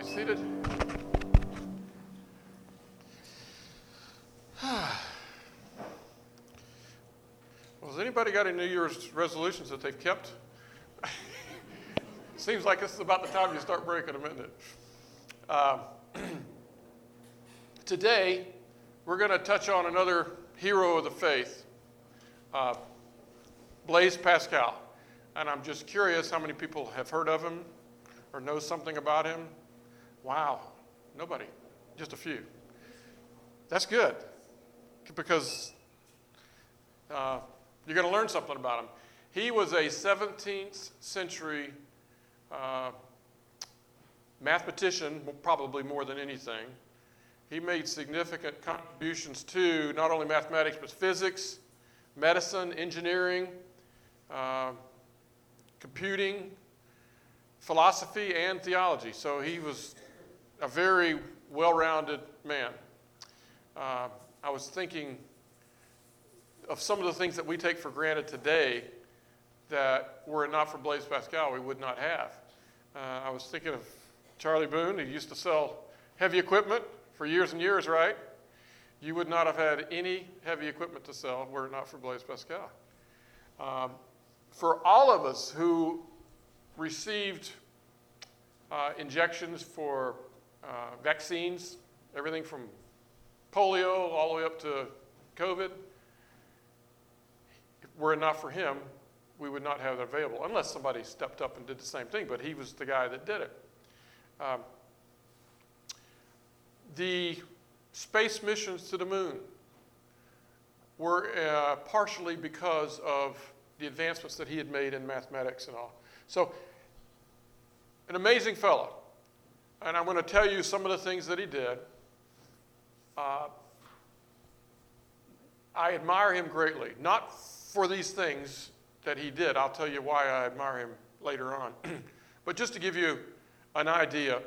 Seated. Well, has anybody got any New Year's resolutions that they've kept? Seems like this is about the time you start breaking them, isn't it? Today, we're going to touch on another hero of the faith, Blaise Pascal. And I'm just curious how many people have heard of him or know something about him. Wow, nobody, just a few. That's good, because you're going to learn something about him. He was a 17th century mathematician, probably more than anything. He made significant contributions to not only mathematics, but physics, medicine, engineering, computing, philosophy, and theology. So he was a very well-rounded man. I was thinking of some of the things that we take for granted today that were it not for Blaise Pascal, we would not have. I was thinking of Charlie Boone. He used to sell heavy equipment for years and years, right? You would not have had any heavy equipment to sell were it not for Blaise Pascal. For all of us who received injections for vaccines, everything from polio all the way up to COVID, were it not for him, we would not have it available, unless somebody stepped up and did the same thing, but he was the guy that did it. The space missions to the moon were partially because of the advancements that he had made in mathematics and all. So, an amazing fellow. And I'm going to tell you some of the things that he did. I admire him greatly, not for these things that he did. I'll tell you why I admire him later on. But just to give you an idea,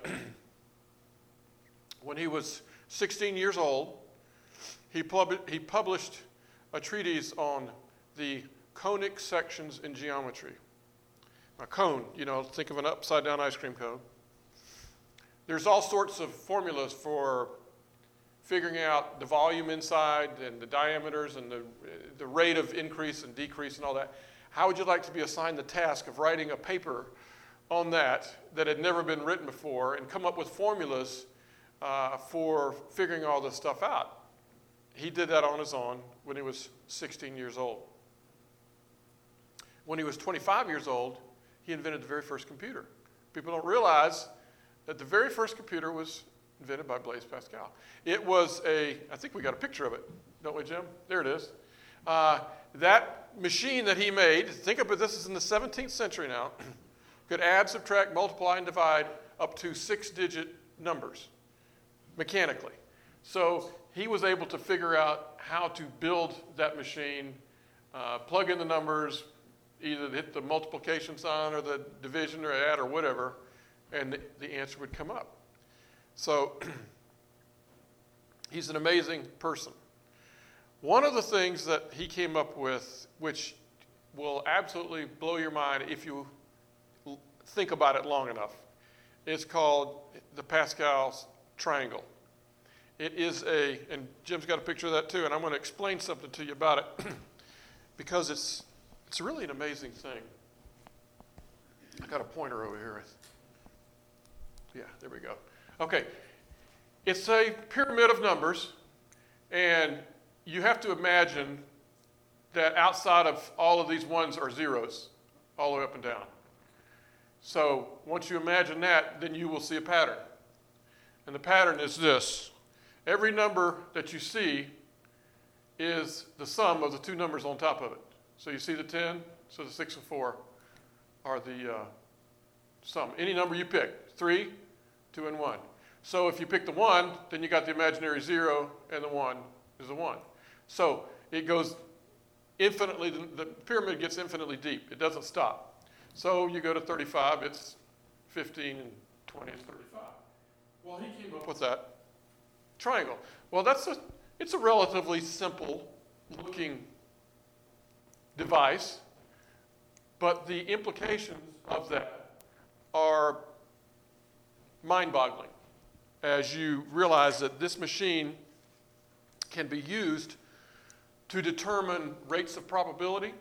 when he was 16 years old, he published a treatise on the conic sections in geometry. A cone, think of an upside-down ice cream cone. There's all sorts of formulas for figuring out the volume inside and the diameters and the rate of increase and decrease and all that. How would you like to be assigned the task of writing a paper on that had never been written before and come up with formulas for figuring all this stuff out? He did that on his own when he was 16 years old. When he was 25 years old, he invented the very first computer. People don't realize that the very first computer was invented by Blaise Pascal. It was I think we got a picture of it, don't we, Jim? There it is. That machine that he made, think of it, this is in the 17th century now, could add, subtract, multiply, and divide up to 6-digit numbers mechanically. So he was able to figure out how to build that machine, plug in the numbers, either hit the multiplication sign or the division or add or whatever, and the answer would come up. So he's an amazing person. One of the things that he came up with, which will absolutely blow your mind if you think about it long enough, is called the Pascal's triangle. It is and Jim's got a picture of that too, and I'm going to explain something to you about it because it's really an amazing thing. I got a pointer over here. Yeah, there we go. Okay, it's a pyramid of numbers, and you have to imagine that outside of all of these ones are zeros, all the way up and down. So once you imagine that, then you will see a pattern. And the pattern is this. Every number that you see is the sum of the two numbers on top of it. So you see the 10, so the 6 and 4 are the sum. Any number you pick, 3, 2, and 1. So if you pick the 1, then you got the imaginary 0, and the 1 is a 1. So it goes infinitely, the pyramid gets infinitely deep. It doesn't stop. So you go to 35, it's 15, and 20 is 35. Well, he came up with that triangle. Well, it's a relatively simple looking device, but the implications of that are mind-boggling as you realize that this machine can be used to determine rates of probability,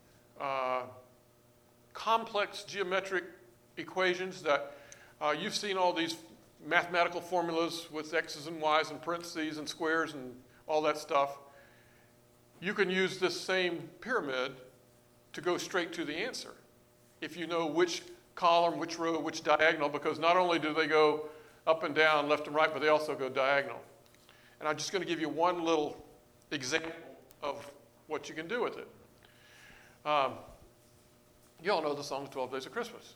complex geometric equations that you've seen all these mathematical formulas with x's and y's and parentheses and squares and all that stuff. You can use this same pyramid to go straight to the answer if you know which column, which row, which diagonal, because not only do they go up and down, left and right, but they also go diagonal. And I'm just going to give you one little example of what you can do with it. You all know the song 12 Days of Christmas.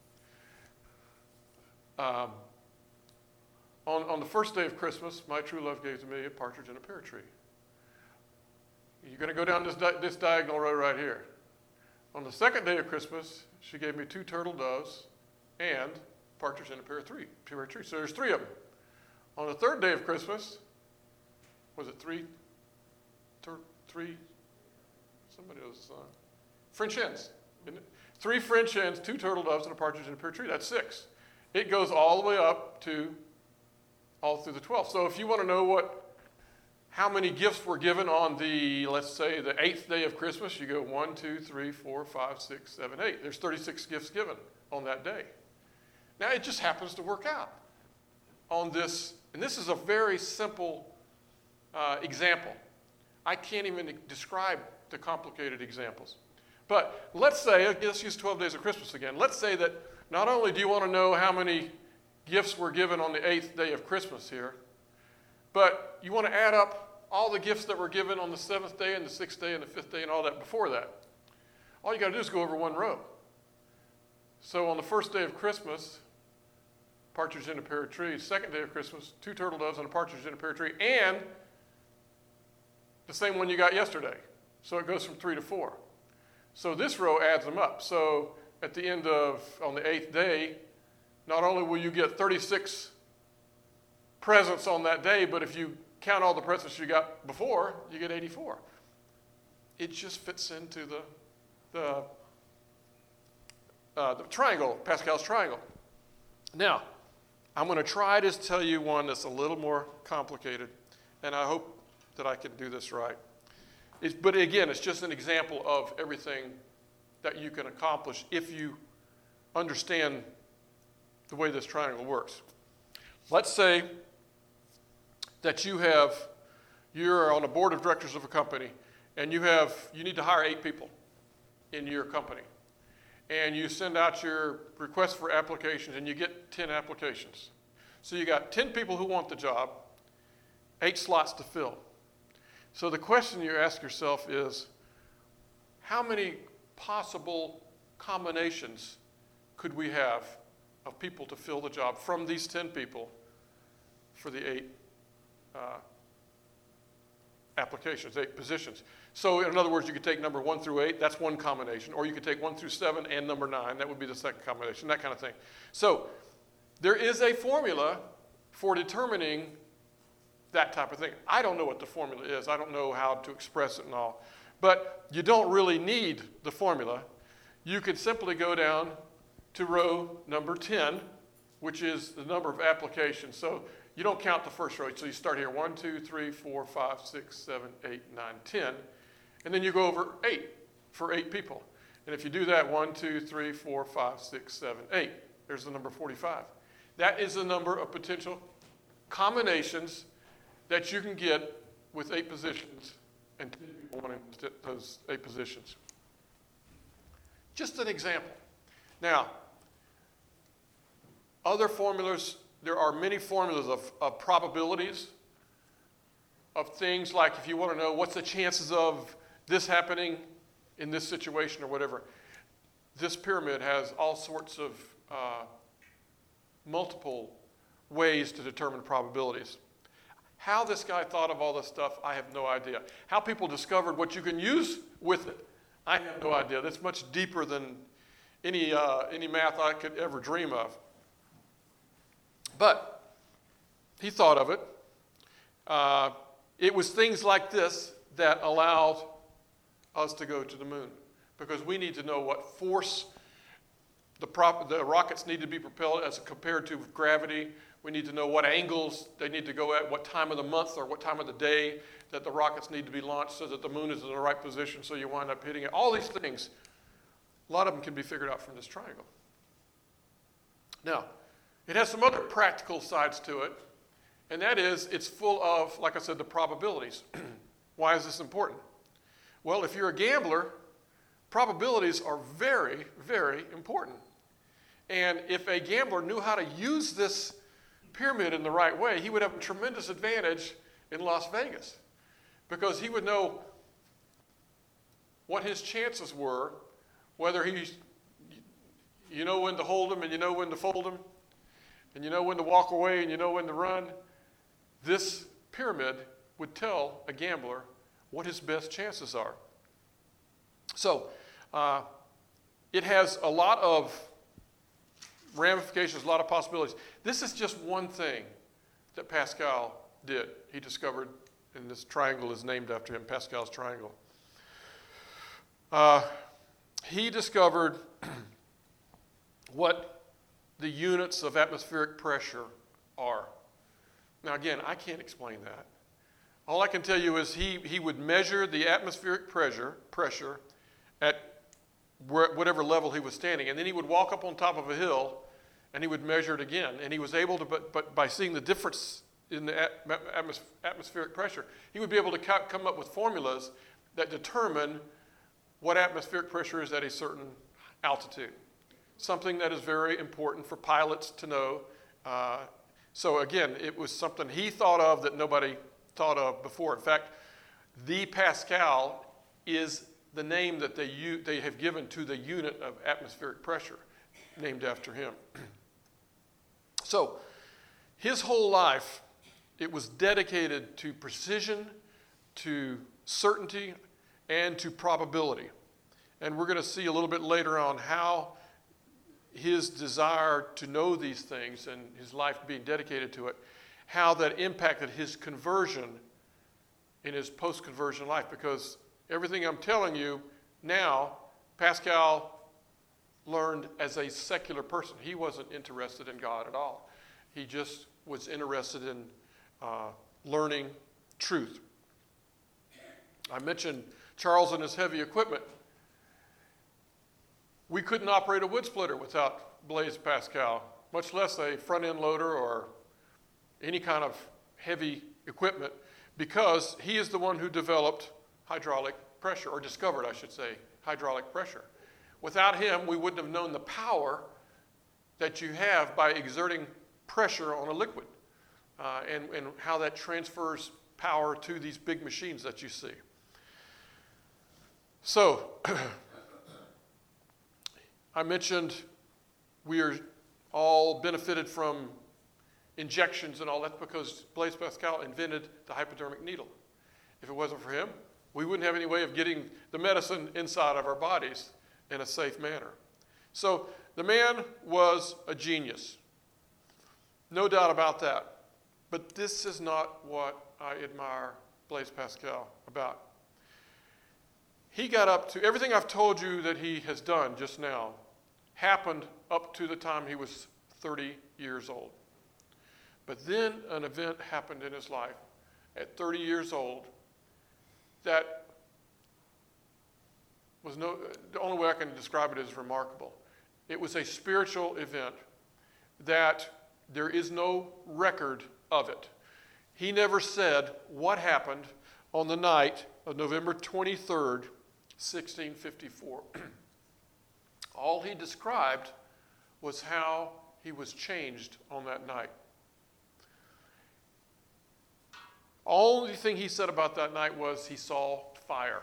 On the first day of Christmas, my true love gave to me a partridge in a pear tree. You're going to go down this diagonal row right here. On the second day of Christmas, she gave me 2 turtle doves and partridge in a pear tree. So there's 3 of them. On the third day of Christmas, was it 3? Somebody was French hens. Isn't it? 3 French hens, 2 turtle doves, and a partridge in a pear tree. That's 6. It goes all the way up to all through the 12th. So if you want to know how many gifts were given on the, let's say, the 8th day of Christmas, you go 1, 2, 3, 4, 5, 6, 7, 8. There's 36 gifts given on that day. Now, it just happens to work out on this, and this is a very simple example. I can't even describe the complicated examples. But let's use 12 days of Christmas again. Let's say that not only do you want to know how many gifts were given on the 8th day of Christmas here, but you want to add up all the gifts that were given on the 7th day and the 6th day and the 5th day and all that before that. All you got to do is go over one row. So on the first day of Christmas, partridge in a pear tree. Second day of Christmas, 2 turtle doves and a partridge in a pear tree, and the same one you got yesterday. So it goes from 3 to 4. So this row adds them up. So at the end on the 8th day, not only will you get 36 presents on that day, but if you count all the presents you got before, you get 84. It just fits into the triangle, Pascal's triangle. Now, I'm going to try to tell you one that's a little more complicated, and I hope that I can do this right. But again, it's just an example of everything that you can accomplish if you understand the way this triangle works. Let's say that you're on a board of directors of a company, and you need to hire 8 people in your company. And you send out your request for applications, and you get 10 applications. So you got 10 people who want the job, 8 slots to fill. So the question you ask yourself is, how many possible combinations could we have of people to fill the job from these 10 people for the 8 applications, 8 positions? So in other words, you could take number 1 through 8, that's one combination, or you could take 1 through 7 and number 9, that would be the second combination, that kind of thing. So there is a formula for determining that type of thing. I don't know what the formula is. I don't know how to express it and all. But you don't really need the formula. You could simply go down to row number 10, which is the number of applications. So you don't count the first row. So you start here, 1, 2, 3, 4, 5, 6, 7, 8, 9, 10. And then you go over 8 for 8 people. And if you do that, 1, 2, 3, 4, 5, 6, 7, 8. There's the number 45. That is the number of potential combinations that you can get with 8 positions and 10 people wanting those 8 positions. Just an example. Now, other formulas, there are many formulas of probabilities of things, like if you want to know what's the chances of this happening in this situation or whatever. This pyramid has all sorts of multiple ways to determine probabilities. How this guy thought of all this stuff, I have no idea. How people discovered what you can use with it, I have no idea. That's much deeper than any math I could ever dream of. But he thought of it. It was things like this that allowed us to go to the moon, because we need to know what force The rockets need to be propelled as compared to gravity. We need to know what angles they need to go at, what time of the month or what time of the day that the rockets need to be launched so that the moon is in the right position so you wind up hitting it. All these things, a lot of them can be figured out from this triangle. Now, it has some other practical sides to it, and that is it's full of, like I said, the probabilities. Why is this important? Well, if you're a gambler, probabilities are very, very important. And if a gambler knew how to use this pyramid in the right way, he would have a tremendous advantage in Las Vegas because he would know what his chances were, whether you know when to hold them and you know when to fold them, and you know when to walk away and you know when to run. This pyramid would tell a gambler what his best chances are. So it has a lot of ramifications, a lot of possibilities. This is just one thing that Pascal did. He discovered, and this triangle is named after him, Pascal's triangle. He discovered what the units of atmospheric pressure are. Now again, I can't explain that. All I can tell you is he would measure the atmospheric pressure at whatever level he was standing, and then he would walk up on top of a hill and he would measure it again. And he was able to, but by seeing the difference in the atmospheric pressure, he would be able to come up with formulas that determine what atmospheric pressure is at a certain altitude. Something that is very important for pilots to know. So again, it was something he thought of that nobody thought of before. In fact, the Pascal is the name that they have given to the unit of atmospheric pressure, named after him. So his whole life, it was dedicated to precision, to certainty, and to probability. And we're going to see a little bit later on how his desire to know these things and his life being dedicated to it, how that impacted his conversion in his post-conversion life. Because everything I'm telling you now, Pascal learned as a secular person. He wasn't interested in God at all. He just was interested in learning truth. I mentioned Charles and his heavy equipment. We couldn't operate a wood splitter without Blaise Pascal, much less a front-end loader or any kind of heavy equipment, because he is the one who developed hydraulic pressure, or discovered, I should say, hydraulic pressure. Without him, we wouldn't have known the power that you have by exerting pressure on a liquid, and how that transfers power to these big machines that you see. So, I mentioned we are all benefited from injections and all that because Blaise Pascal invented the hypodermic needle. If it wasn't for him, we wouldn't have any way of getting the medicine inside of our bodies in a safe manner. So the man was a genius. No doubt about that. But this is not what I admire Blaise Pascal about. He got up to everything I've told you that he has done just now happened up to the time he was 30 years old. But then an event happened in his life at 30 years old that was the only way I can describe it is remarkable. It was a spiritual event that there is no record of it. He never said what happened on the night of November 23rd, 1654. All he described was how he was changed on that night. Only thing he said about that night was he saw fire.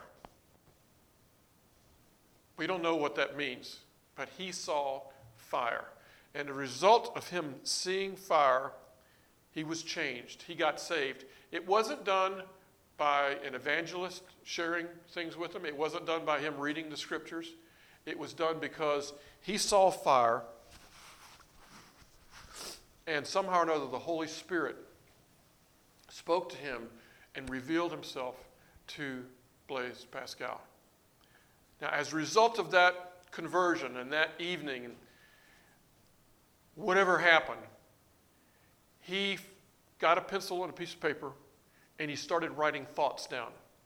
We don't know what that means, but he saw fire. And the result of him seeing fire, he was changed. He got saved. It wasn't done by an evangelist sharing things with him. It wasn't done by him reading the scriptures. It was done because he saw fire, and somehow or another the Holy Spirit spoke to him and revealed himself to Blaise Pascal. Now, as a result of that conversion and that evening, whatever happened, he got a pencil and a piece of paper, and he started writing thoughts down.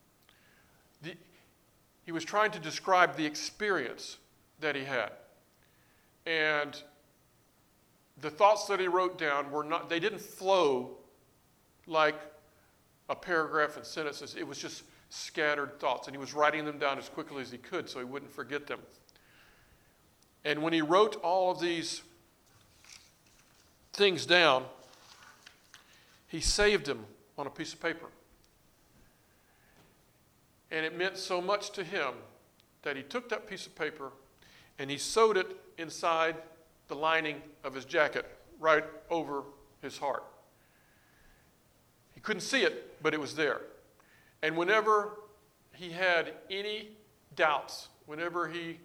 He was trying to describe the experience that he had. And the thoughts that he wrote down they didn't flow like a paragraph and sentences. It was just scattered thoughts. And he was writing them down as quickly as he could so he wouldn't forget them. And when he wrote all of these things down, he saved them on a piece of paper. And it meant so much to him that he took that piece of paper and he sewed it inside the lining of his jacket, right over his heart. He couldn't see it, but it was there. And whenever he had any doubts, whenever he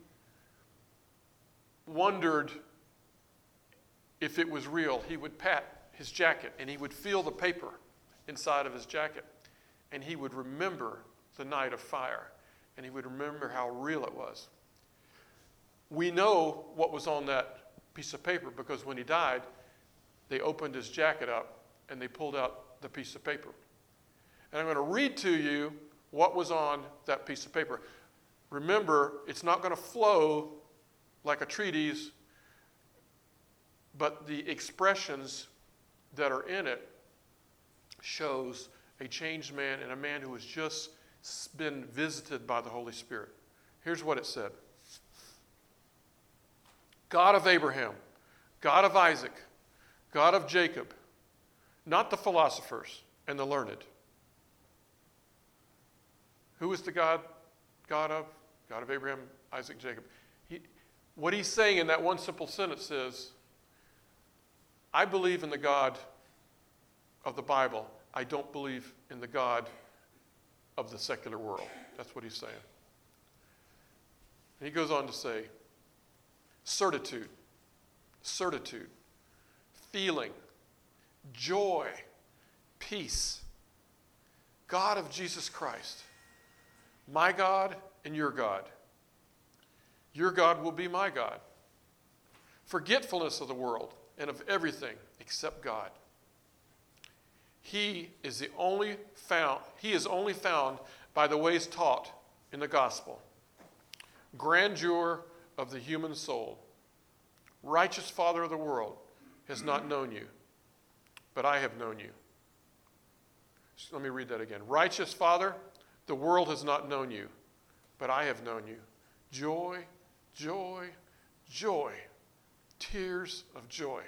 wondered if it was real, he would pat his jacket and he would feel the paper inside of his jacket. And he would remember the night of fire. And he would remember how real it was. We know what was on that piece of paper because when he died, they opened his jacket up and they pulled out the piece of paper. And I'm going to read to you what was on that piece of paper. Remember, it's not going to flow like a treatise, but the expressions that are in it shows a changed man and a man who has just been visited by the Holy Spirit. Here's what it said. God of Abraham, God of Isaac, God of Jacob, not the philosophers and the learned. Who is the God of? God of Abraham, Isaac, Jacob. What he's saying in that one simple sentence is, I believe in the God of the Bible. I don't believe in the God of the secular world. That's what he's saying. And he goes on to say, certitude, feeling, joy, peace, God of Jesus Christ, my God and your God. Your God will be my God. Forgetfulness of the world and of everything except God. He is only found by the ways taught in the gospel. Grandeur of the human soul. Righteous Father of the world has not known you, but I have known you. So let me read that again. Righteous Father, the world has not known you, but I have known you. Joy, joy, joy. Tears of joy.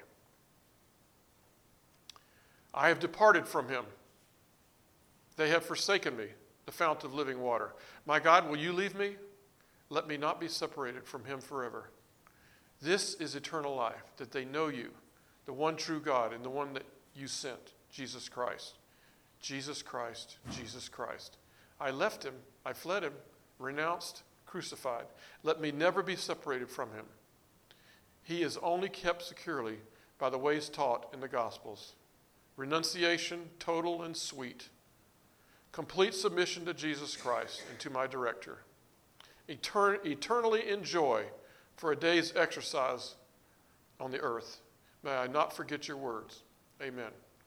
I have departed from him. They have forsaken me, the fount of living water. My God, will you leave me? Let me not be separated from him forever. This is eternal life, that they know you, the one true God, and the one that you sent, Jesus Christ. Jesus Christ, Jesus Christ. I left him, I fled him, renounced, crucified. Let me never be separated from him. He is only kept securely by the ways taught in the Gospels. Renunciation, total and sweet. Complete submission to Jesus Christ and to my director. Eternally enjoy for a day's exercise on the earth. May I not forget your words. Amen.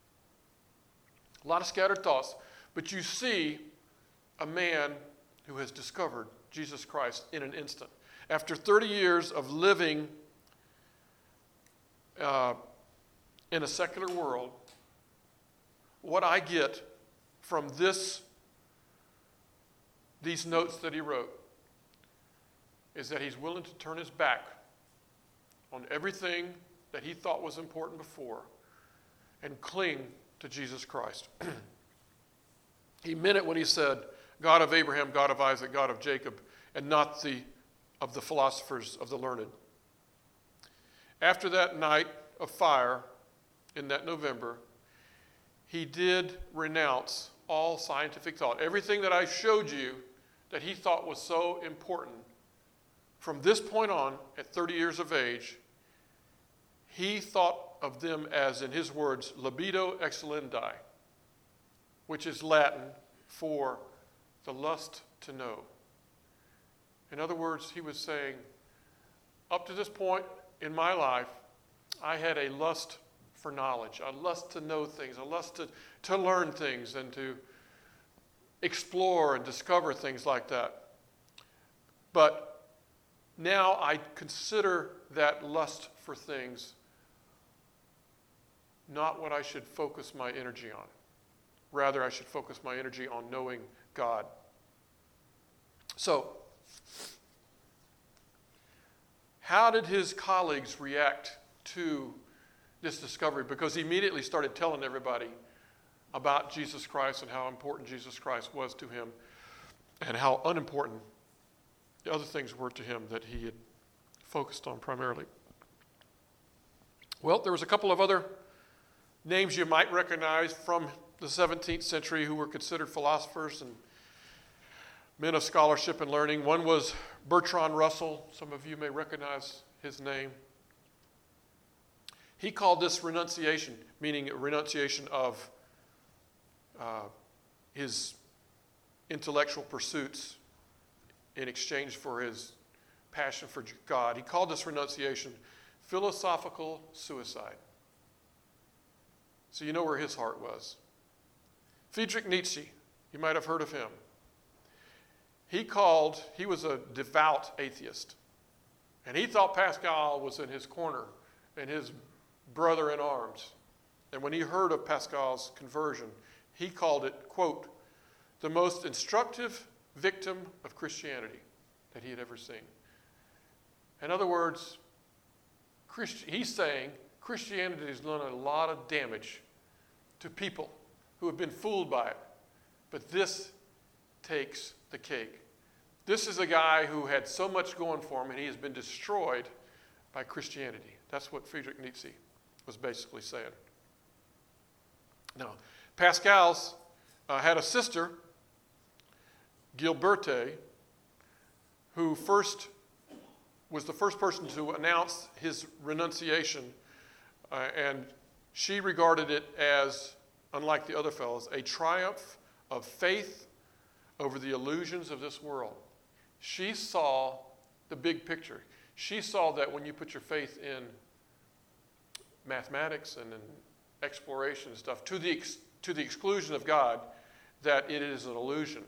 A lot of scattered thoughts, but you see a man who has discovered Jesus Christ in an instant. After 30 years of living in a secular world, what I get from these notes that he wrote is that he's willing to turn his back on everything that he thought was important before and cling to Jesus Christ. He meant it when he said, God of Abraham, God of Isaac, God of Jacob, and not of the philosophers of the learned. After that night of fire in that November, he did renounce all scientific thought. Everything that I showed you that he thought was so important, from this point on, at 30 years of age, he thought of them as, in his words, libido excellendi, which is Latin for the lust to know. In other words, he was saying, up to this point in my life, I had a lust for knowledge, a lust to know things, a lust to learn things and to explore and discover things like that. But now I consider that lust for things not what I should focus my energy on. Rather, I should focus my energy on knowing God. So, how did his colleagues react to this discovery? Because he immediately started telling everybody about Jesus Christ and how important Jesus Christ was to him and how unimportant the other things were to him that he had focused on primarily. Well, there was a couple of other names you might recognize from the 17th century who were considered philosophers and men of scholarship and learning. One was Bertrand Russell. Some of you may recognize his name. He called this renunciation, meaning a renunciation of his intellectual pursuits in exchange for his passion for God. He called this renunciation philosophical suicide. So you know where his heart was. Friedrich Nietzsche, you might have heard of him. He was a devout atheist. And he thought Pascal was in his corner and his brother in arms. And when he heard of Pascal's conversion, he called it, quote, the most instructive victim of Christianity that he had ever seen. In other words, he's saying Christianity has done a lot of damage to people who have been fooled by it. But this takes the cake. This is a guy who had so much going for him, and he has been destroyed by Christianity. That's what Friedrich Nietzsche was basically saying. Now, Pascal's had a sister, Gilberte, who was the first person to announce his renunciation, and she regarded it as, unlike the other fellows, a triumph of faith over the illusions of this world. She saw the big picture. She saw that when you put your faith in mathematics and in exploration and stuff, to the exclusion of God, that it is an illusion.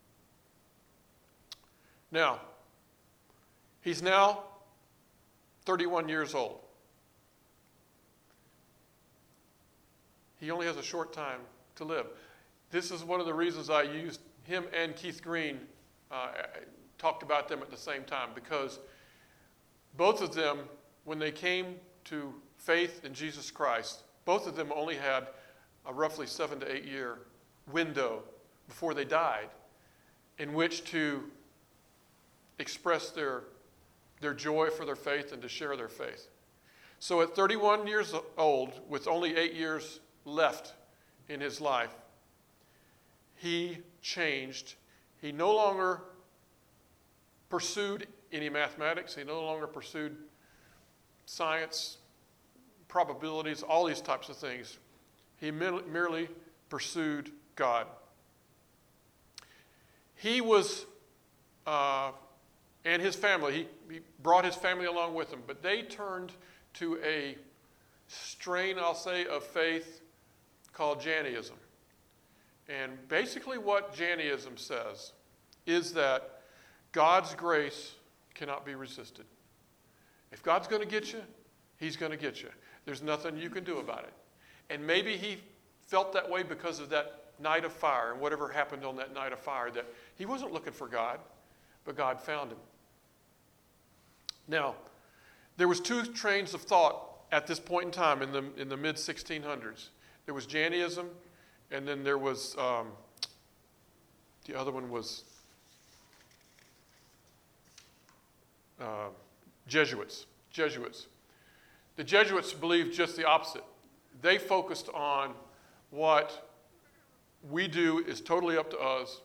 Now, he's now 31 years old. He only has a short time to live. This is one of the reasons I used him and Keith Green, talked about them at the same time, because both of them, when they came to faith in Jesus Christ, both of them only had a roughly 7 to 8 year window before they died in which to express their joy for their faith and to share their faith. So at 31 years old, with only 8 years left in his life, he changed. He no longer pursued any mathematics. He no longer pursued science, probabilities, all these types of things. He merely pursued God. He was, and his family, he brought his family along with him, but they turned to a strain, I'll say, of faith called Janneism. And basically what Janneism says is that God's grace cannot be resisted. If God's going to get you, he's going to get you. There's nothing you can do about it. And maybe he felt that way because of that night of fire and whatever happened on that night of fire, that he wasn't looking for God, but God found him. Now, there was two trains of thought at this point in time in the mid-1600s. There was Janneism, and then there was, the other one was Jesuits. The Jesuits believed just the opposite. They focused on what we do is totally up to us.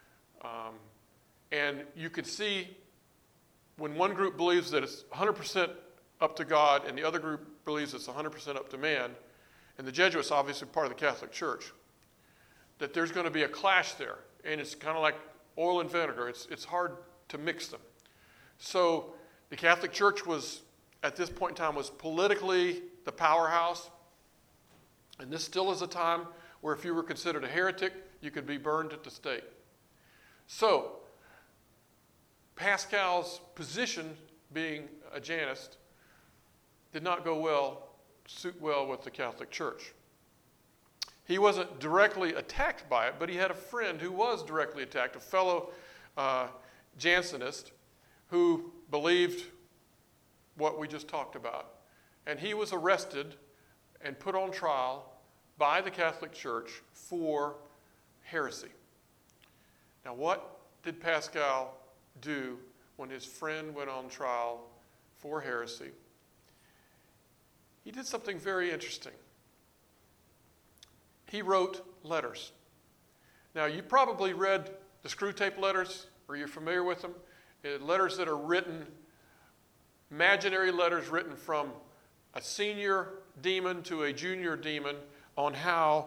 And you could see when one group believes that it's 100% up to God and the other group believes it's 100% up to man, and the Jesuits obviously part of the Catholic Church, that there's going to be a clash there. And it's kind of like oil and vinegar. It's hard to mix them. So the Catholic Church was at this point in time was politically the powerhouse. And this still is a time where if you were considered a heretic, you could be burned at the stake. So, Pascal's position, being a Jansenist, did not suit well with the Catholic Church. He wasn't directly attacked by it, but he had a friend who was directly attacked, a fellow Jansenist who believed what we just talked about. And he was arrested and put on trial by the Catholic Church for heresy. Now, what did Pascal do when his friend went on trial for heresy? He did something very interesting. He wrote letters. Now, you probably read the Screwtape letters, or you're familiar with them. Letters that are written, imaginary letters written from a senior demon to a junior demon on how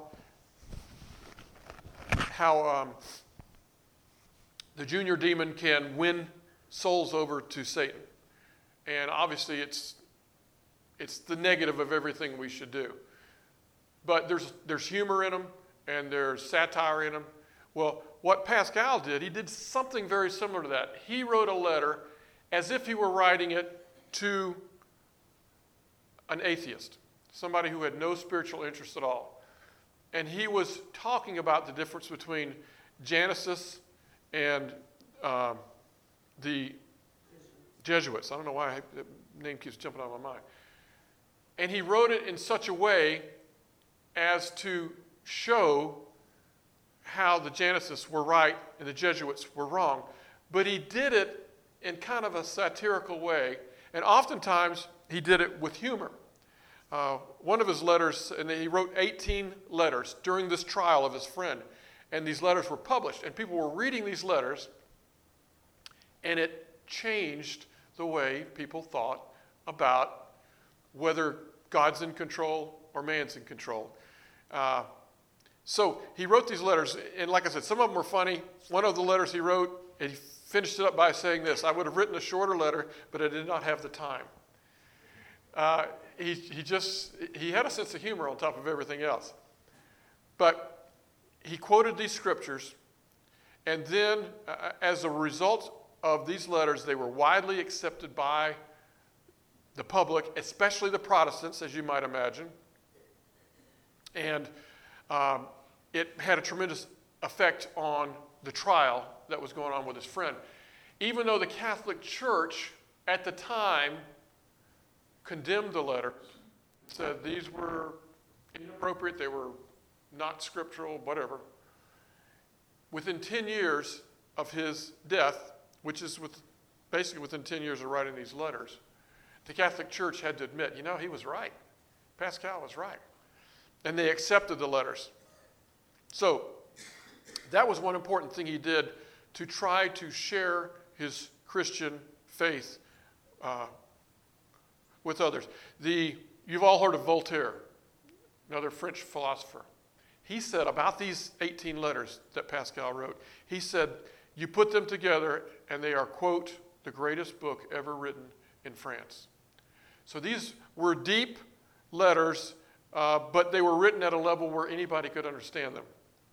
the junior demon can win souls over to Satan. And obviously it's the negative of everything we should do. But there's humor in them, and there's satire in them. Well, what Pascal did, he did something very similar to that. He wrote a letter as if he were writing it to an atheist, somebody who had no spiritual interest at all. And he was talking about the difference between Genesis and the Jesuits. I don't know why the name keeps jumping out of my mind. And he wrote it in such a way as to show how the Jansenists were right and the Jesuits were wrong. But he did it in kind of a satirical way, and oftentimes he did it with humor. One of his letters, and he wrote 18 letters during this trial of his friend, and these letters were published, and people were reading these letters, and it changed the way people thought about whether God's in control or man's in control. So he wrote these letters, and like I said, some of them were funny. One of the letters he wrote, and he finished it up by saying this: I would have written a shorter letter, but I did not have the time. He had a sense of humor on top of everything else. But he quoted these scriptures, and then as a result of these letters, they were widely accepted by the public, especially the Protestants, as you might imagine. And it had a tremendous effect on the trial that was going on with his friend. Even though the Catholic Church at the time condemned the letter, said these were inappropriate, they were not scriptural, whatever. Within 10 years of his death, which is basically within 10 years of writing these letters, the Catholic Church had to admit, he was right. Pascal was right. And they accepted the letters. So that was one important thing he did to try to share his Christian faith with others. You've all heard of Voltaire, another French philosopher. He said about these 18 letters that Pascal wrote, he said, you put them together and they are, quote, the greatest book ever written in France. So these were deep letters, but they were written at a level where anybody could understand them.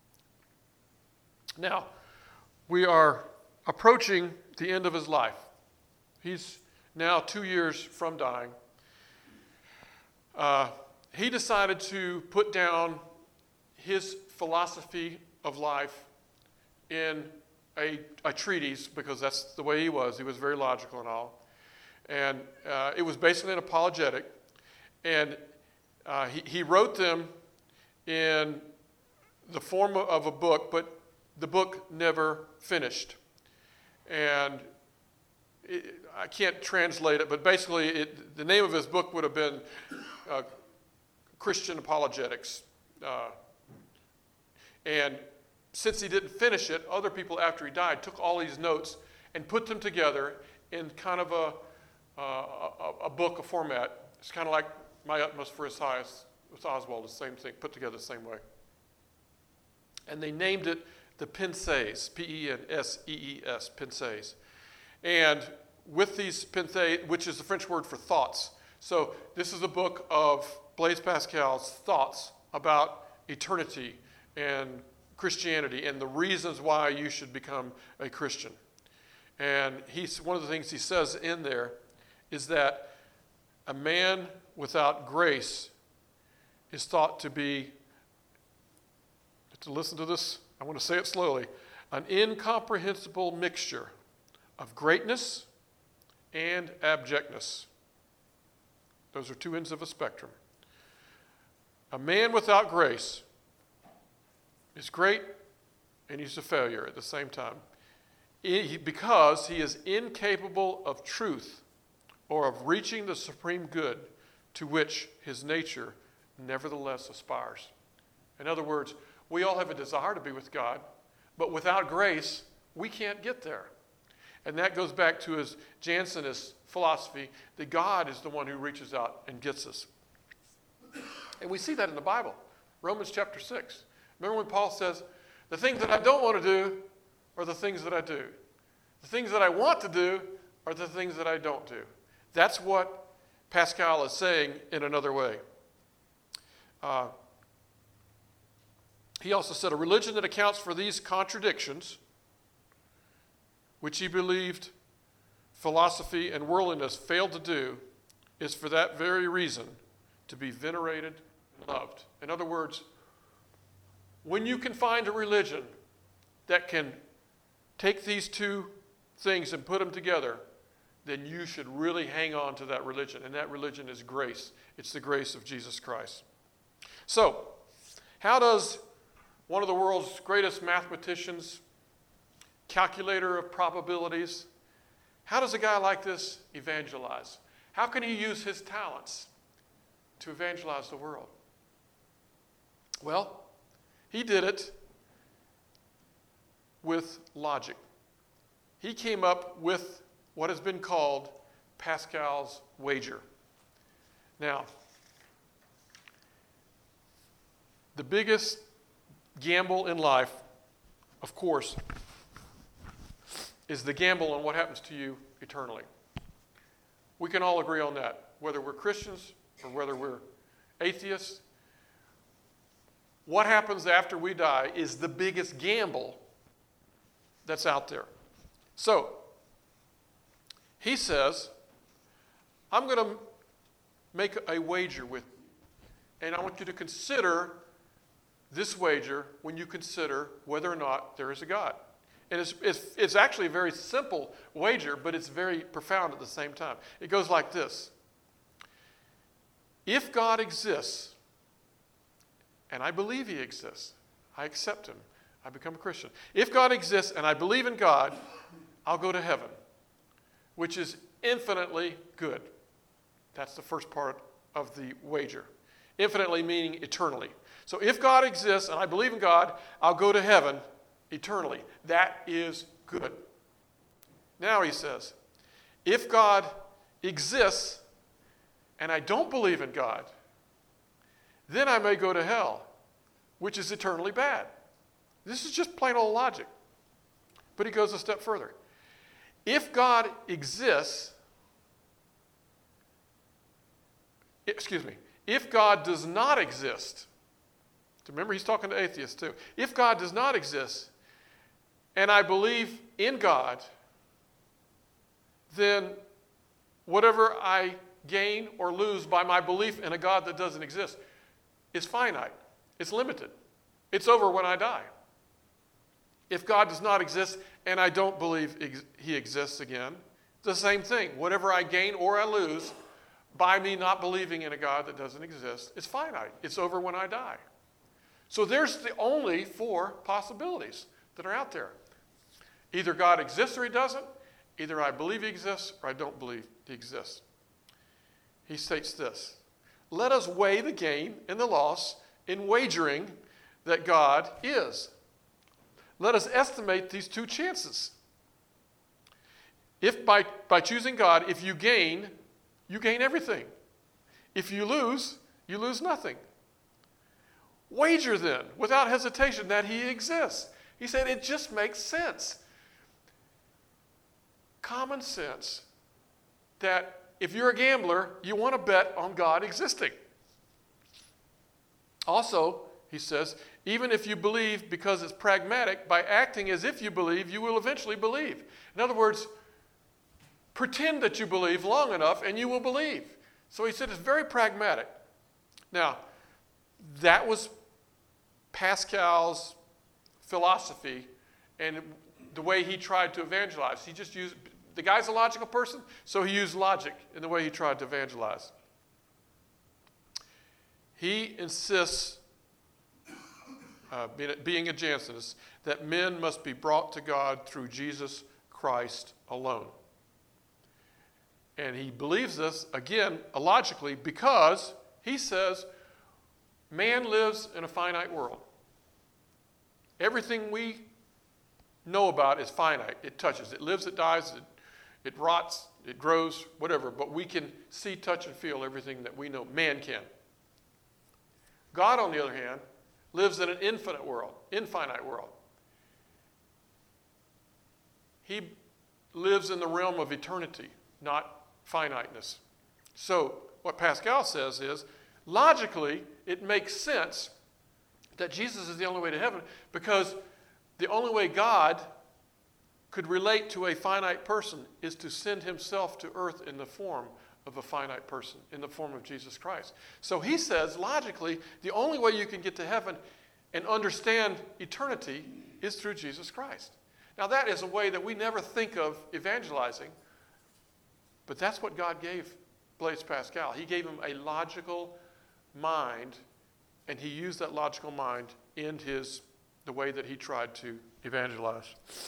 Now, we are approaching the end of his life. He's now 2 years from dying. He decided to put down his philosophy of life in a treatise, because that's the way he was. He was very logical and all. And it was basically an apologetic. And he wrote them in the form of a book, but the book never finished. And I can't translate it, but basically the name of his book would have been Christian Apologetics. And since he didn't finish it, other people after he died took all these notes and put them together in kind of a book, a format. It's kind of like My Utmost for His Highest with Oswald, the same thing, put together the same way. And they named it the Pensées, Pensees, Pensées. And with these pensées, which is the French word for thoughts, So this is a book of Blaise Pascal's thoughts about eternity and Christianity and the reasons why you should become a Christian. And one of the things he says in there is that a man without grace is thought to be, to listen to this, I want to say it slowly, an incomprehensible mixture of greatness and abjectness. Those are two ends of a spectrum. A man without grace is great and he's a failure at the same time, because he is incapable of truth or of reaching the supreme good to which his nature nevertheless aspires. In other words, we all have a desire to be with God, but without grace, we can't get there. And that goes back to his Jansenist philosophy that God is the one who reaches out and gets us. And we see that in the Bible. Romans chapter 6. Remember when Paul says, the things that I don't want to do are the things that I do. The things that I want to do are the things that I don't do. That's what Pascal is saying in another way. He also said a religion that accounts for these contradictions, which he believed philosophy and worldliness failed to do, is for that very reason to be venerated and loved. In other words, when you can find a religion that can take these two things and put them together, then you should really hang on to that religion. And that religion is grace. It's the grace of Jesus Christ. So, how does one of the world's greatest mathematicians, calculator of probabilities, how does a guy like this evangelize? How can he use his talents to evangelize the world? Well, he did it with logic. He came up with what has been called Pascal's wager. Now, the biggest gamble in life, of course, is the gamble on what happens to you eternally. We can all agree on that, whether we're Christians or whether we're atheists. What happens after we die is the biggest gamble that's out there. So, he says, I'm going to make a wager with you, and I want you to consider this wager when you consider whether or not there is a God. And it's actually a very simple wager, but it's very profound at the same time. It goes like this. If God exists, and I believe he exists, I accept him, I become a Christian. If God exists and I believe in God, I'll go to heaven, which is infinitely good. That's the first part of the wager. Infinitely meaning eternally. So if God exists and I believe in God, I'll go to heaven eternally. That is good. Now he says, if God exists and I don't believe in God, then I may go to hell, which is eternally bad. This is just plain old logic. But he goes a step further. If God exists, if God does not exist, remember he's talking to atheists too. If God does not exist, and I believe in God, then whatever I gain or lose by my belief in a God that doesn't exist is finite. It's limited. It's over when I die. If God does not exist and I don't believe he exists again, the same thing. Whatever I gain or I lose by me not believing in a God that doesn't exist is finite. It's over when I die. So there's the only four possibilities that are out there. Either God exists or he doesn't. Either I believe he exists or I don't believe he exists. He states this. Let us weigh the gain and the loss in wagering that God is. Let us estimate these two chances. If by choosing God, if you gain everything. If you lose nothing. Wager then, without hesitation, that he exists. He said it just makes sense. Common sense that if you're a gambler, you want to bet on God existing. Also, he says, even if you believe because it's pragmatic, by acting as if you believe, you will eventually believe. In other words, pretend that you believe long enough and you will believe. So he said it's very pragmatic. Now, that was Pascal's philosophy and the way he tried to evangelize. He just used, the guy's a logical person, so he used logic in the way he tried to evangelize. He insists, being a Jansenist, that men must be brought to God through Jesus Christ alone. And he believes this, again, illogically, because he says man lives in a finite world. Everything we know about is finite. It touches. It lives, it dies, it rots, it grows, whatever. But we can see, touch, and feel everything that we know man can. God, on the other hand, lives in an infinite world, infinite world. He lives in the realm of eternity, not finiteness. So what Pascal says is, logically, it makes sense that Jesus is the only way to heaven, because the only way God could relate to a finite person is to send himself to earth in the form of a finite person, in the form of Jesus Christ. So he says, logically, the only way you can get to heaven and understand eternity is through Jesus Christ. Now that is a way that we never think of evangelizing, but that's what God gave Blaise Pascal. He gave him a logical mind, and he used that logical mind in the way that he tried to evangelize.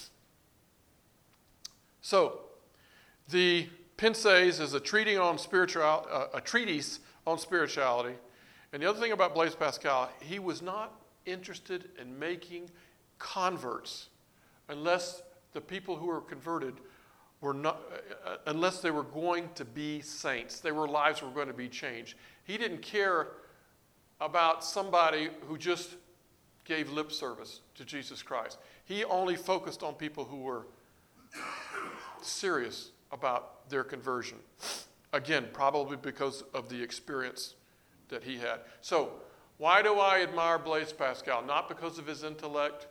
So, the Pinces is a treatise on spirituality. And the other thing about Blaise Pascal, he was not interested in making converts unless the people who were converted were not, unless they were going to be saints. Their lives were going to be changed. He didn't care about somebody who just gave lip service to Jesus Christ. He only focused on people who were serious about their conversion. Again, probably because of the experience that he had. So, why do I admire Blaise Pascal? Not because of his intellect,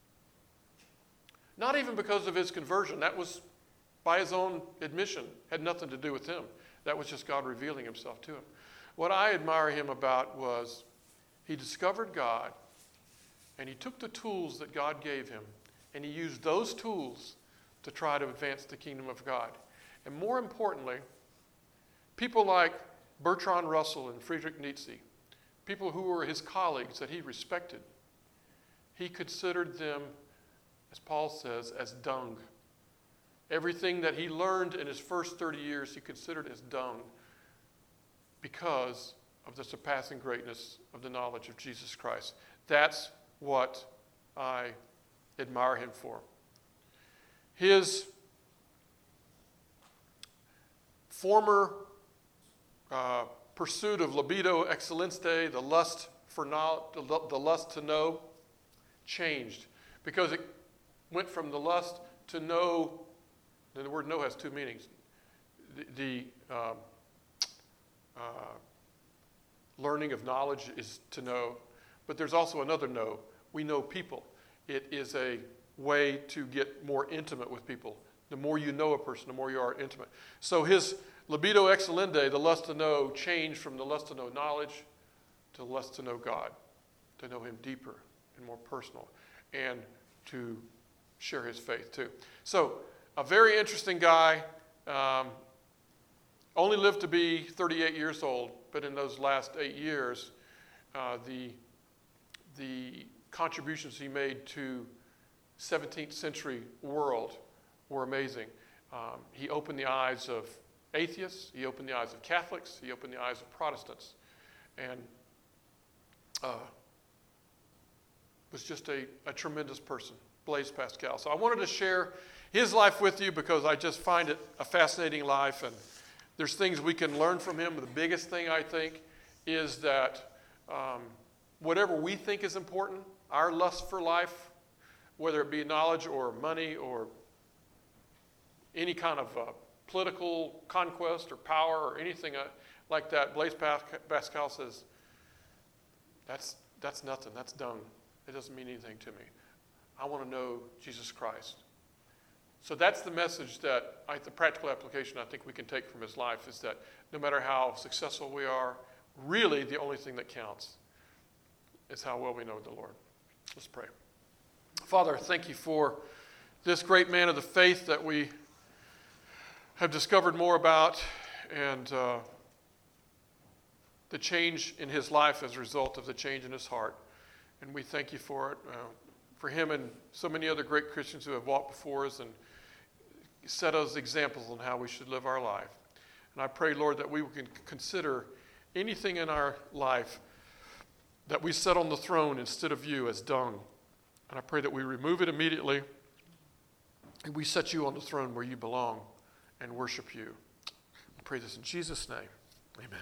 not even because of his conversion. That was, by his own admission, had nothing to do with him. That was just God revealing himself to him. What I admire him about was he discovered God, and he took the tools that God gave him, and he used those tools to try to advance the kingdom of God. And more importantly, people like Bertrand Russell and Friedrich Nietzsche, people who were his colleagues that he respected, he considered them, as Paul says, as dung. Everything that he learned in his first 30 years, he considered as dung because of the surpassing greatness of the knowledge of Jesus Christ. That's what I admire him for. His former pursuit of libido excellente, the lust for knowledge, the lust to know, changed because it went from the lust to know. And the word know has two meanings. The learning of knowledge is to know, but there's also another know. We know people. It is a way to get more intimate with people. The more you know a person, the more you are intimate. So his libido excellente, the lust to know, changed from the lust to know knowledge to the lust to know God, to know him deeper and more personal, and to share his faith too. So a very interesting guy, only lived to be 38 years old, but in those last 8 years, the contributions he made to 17th century world were amazing. He opened the eyes of atheists, he opened the eyes of Catholics, he opened the eyes of Protestants, and was just a tremendous person, Blaise Pascal. So I wanted to share his life with you because I just find it a fascinating life, and there's things we can learn from him. The biggest thing, I think, is that whatever we think is important, our lust for life, whether it be knowledge or money or any kind of political conquest or power or anything like that, Blaise Pascal says, that's nothing. That's dung. It doesn't mean anything to me. I want to know Jesus Christ. So that's the message that the practical application I think we can take from his life is that no matter how successful we are, really the only thing that counts is how well we know the Lord. Let's pray. Father, thank you for this great man of the faith that we have discovered more about and the change in his life as a result of the change in his heart. And we thank you for it, for him and so many other great Christians who have walked before us and set us examples on how we should live our life. And I pray, Lord, that we can consider anything in our life that we set on the throne instead of you as dung. And I pray that we remove it immediately and we set you on the throne where you belong and worship you. I pray this in Jesus' name. Amen.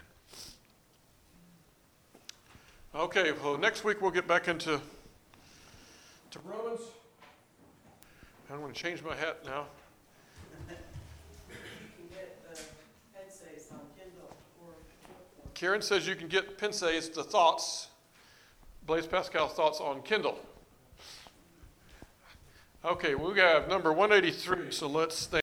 Okay, well, next week we'll get back into Romans. I'm going to change my hat now. You can get the essays on Kindle. Karen says you can get Pensées, the thoughts, Blaise Pascal's thoughts on Kindle. Okay, we have number 183, so let's stand.